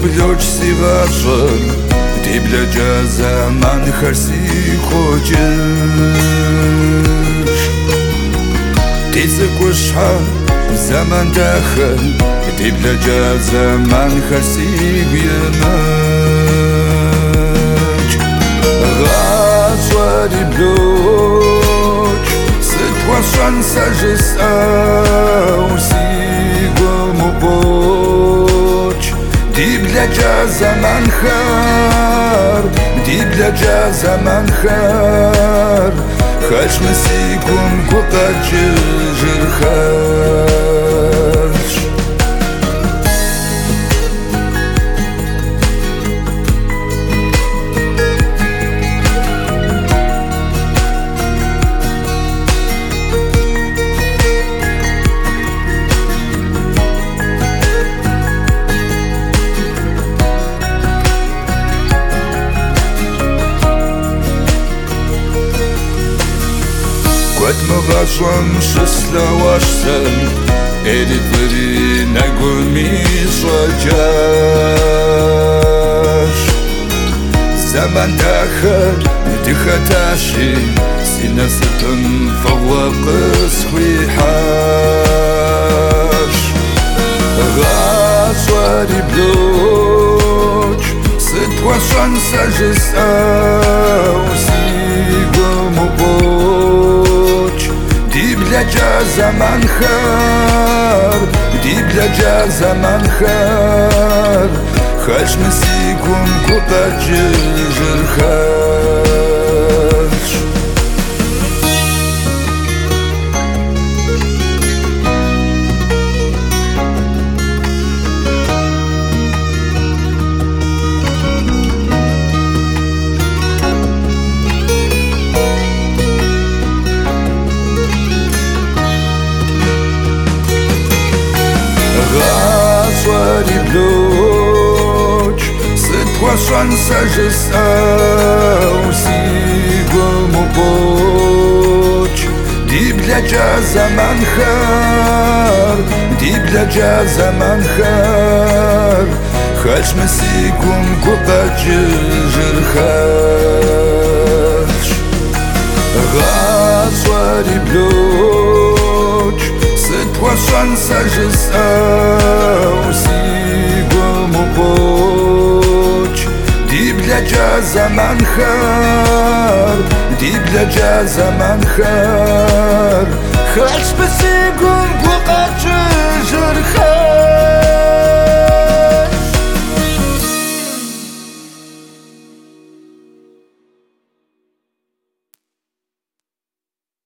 بلوش سيغاشر دي بلا جا زمان خرسي خوجش تيزك وشحال زمان داخل دي بلا جا زمان خرسي بيمج غاشواري بلوش ستواشان ساجس أوسي ومبوش دي بلا جا زمان خار دي بلا جا زمان خار خاش مسيكون قطع جرجر خاش قد مغاشوام شسلا واشسن إيدي فري نقول ميش وجاش زمان داخل دخاتاشي سينا ستن فوق سويحاش غاشواري بلوش ستواشان ساجس أوسي ومبوش دي بلا جا زمان خار دي بلا جا زمان خار خاش مسيكون قطع جرجر خاش غاشواري بلوش ستواشان ساجس أوسي ومبوش دي بلا جا زمان خار دي بلا جا زمان خار خاش مسيكون قطع جرجر خاش غاشواري بلوش ستواشان ساجس أوسي ومبوش دي بلا جا زمان خار دي بلا جا زمان خار خاش مسيكون قطع